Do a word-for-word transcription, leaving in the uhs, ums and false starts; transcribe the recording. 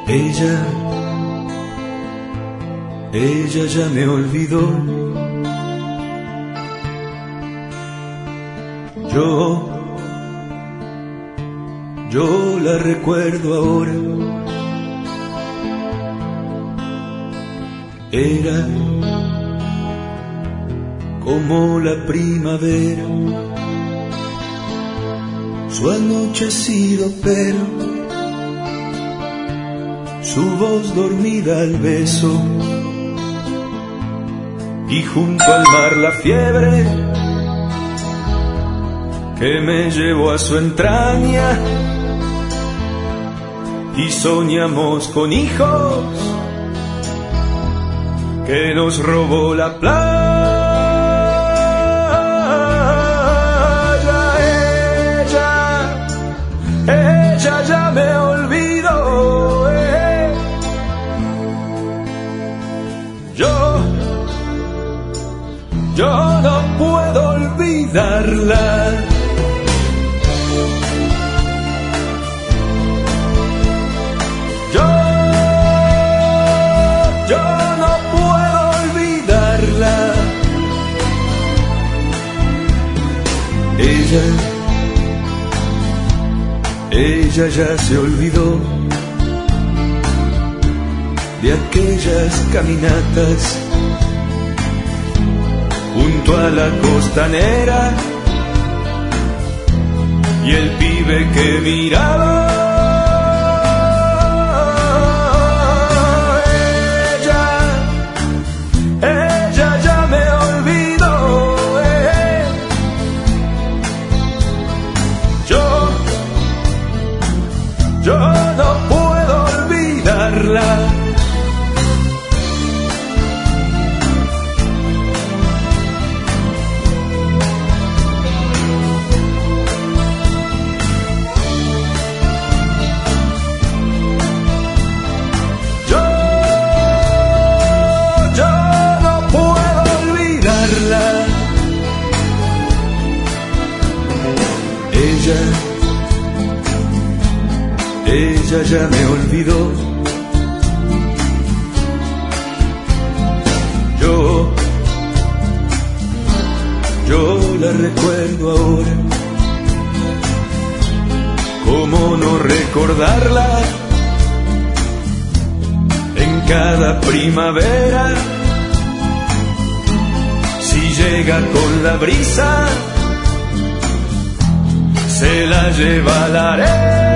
Ella, ella ya me olvidó. Yo, yo la recuerdo ahora. Era como la primavera, su anochecido pelo, su voz dormida al beso, y junto al mar la fiebre que me llevó a su entraña, y soñamos con hijos que nos robó la playa. Ella, ella ya me olvidó. eh. Yo, yo no puedo olvidarla. Ella, ella ya se olvidó de aquellas caminatas junto a la costanera, y el pibe que miraba. Yo no puedo olvidarla. Yo, yo no puedo olvidarla. Ella, ella ya me olvidó. Yo, yo la recuerdo ahora. ¿Cómo no recordarla? En cada primavera, si llega con la brisa, se la lleva a la arena.